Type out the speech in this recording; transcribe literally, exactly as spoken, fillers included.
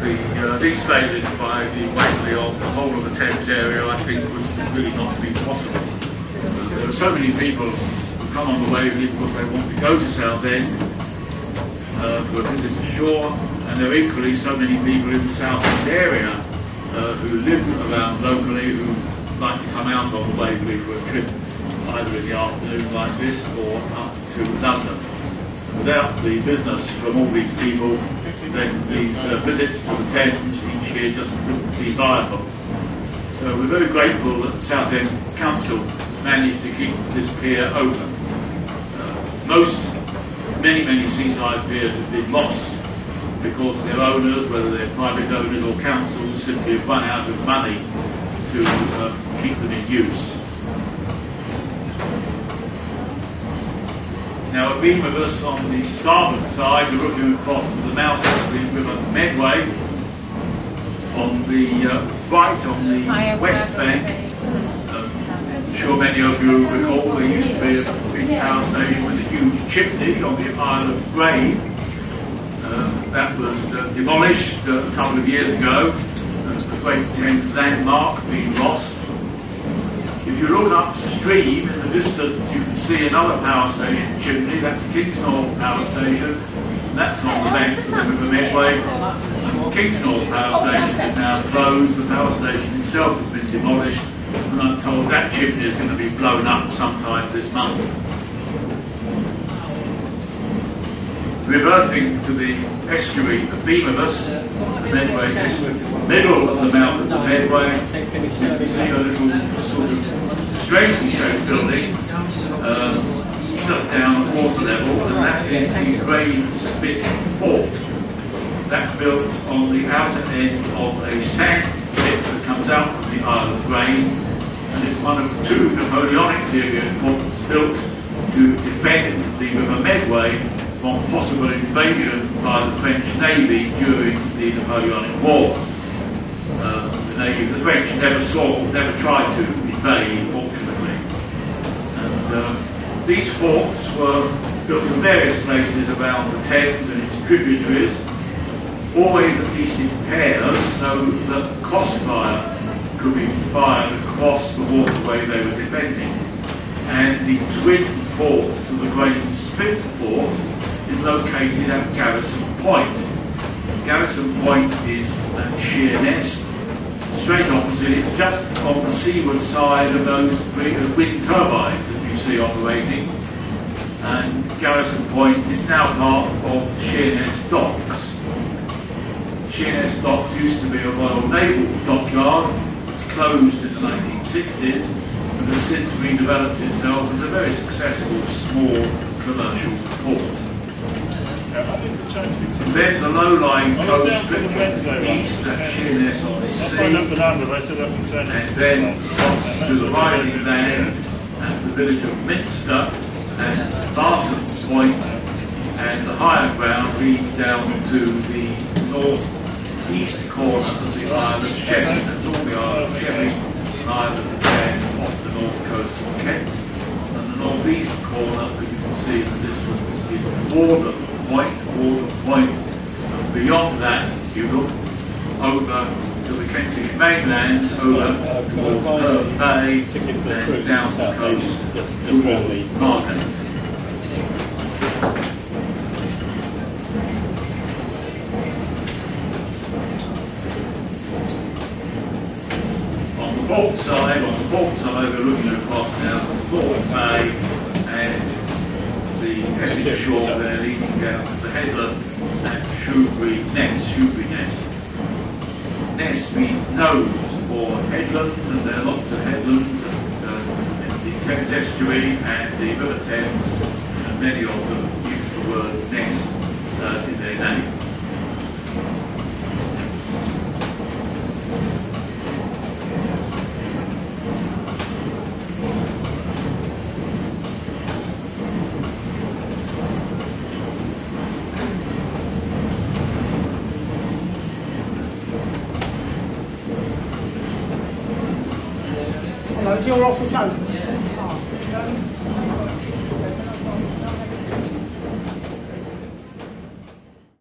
the uh, desailing by the Waverley on the whole of the Thames area, I think, would really not be possible. Uh, there are so many people who come on the Waverley because they want to go to Southend uh, for a visit to shore, and there are equally so many people in the Southend area uh, who live around locally who like to come out on the Waverley for a trip, either in the afternoon like this or up to London. Without the business from all these people, then these uh, visits to the Thames each year just wouldn't be viable. So we're very grateful that Southend Council managed to keep this pier open. Uh, most, many, many seaside piers have been lost because their owners, whether they're private owners or councils, simply have run out of money to uh, keep them in use. Now, a beam of us on the starboard side, we're looking across to the mouth of the River Medway. On the uh, right, on the west bank, uh, I'm sure many of you recall there used to be a big power station with a huge chimney on the Isle of Grain. Uh, that was uh, demolished uh, a couple of years ago. Uh, the Great Thames landmark being lost. If you look upstream in the distance, you can see another power station chimney. That's Kingsnorth Power Station. That's on the banks of the River Medway. Kingsnorth Power Station is now closed. The power station itself has been demolished, and I'm told that chimney is going to be blown up sometime this month. Reverting to the estuary, the Beamerus, the Medway estuary, middle of the mouth of the Medway, you can see a little sort of strangely shaped building uh, just down at water level, and that is the Grain Spit Fort. That's built on the outer end of a sand pit that comes out from the Isle of Grain, and it's one of two Napoleonic period forts built to defend the River Medway from possible invasion by the French Navy during the Napoleonic Wars. Uh, the Navy, the French never saw, never tried to invade, fortunately. And uh, these forts were built in various places around the Thames and its tributaries, always at least in pairs, so that crossfire could be fired across the waterway they were defending. And the twin fort to the Grain Spit Fort is located at Garrison Point. Garrison Point is at Sheerness, straight opposite it, just on the seaward side of those three wind turbines that you see operating. And Garrison Point is now part of Sheerness Docks. Sheerness Docks used to be a Royal Naval dockyard, closed in the nineteen sixties, and has since redeveloped itself as a very successful small commercial port. Then the low-lying coast stretches east at Sheerness on the sea, and then across to the rising land at the village of Minster and Barton's Point, and the higher ground leads down to the north-east corner of the Isle of Sheppey. That's all the Isle of Sheppey, an island of ten off the north coast of Kent, and the north-east corner that you can see in the distance is Warden Point, Warden Point, and beyond that you look over to the Kentish mainland, over towards Herne Bay, and down the coast towards Margate. On the port side, on the port side we're looking across now to Thorpe Bay and the Essex shore there leading down to the headland at Shoebury Ness, Shoebury Ness. Ness means nose or headland, and there are lots of headlands and, uh, in the Thames estuary and the River Thames, and many of them use the word Ness uh, in their name. Hello, is your office open?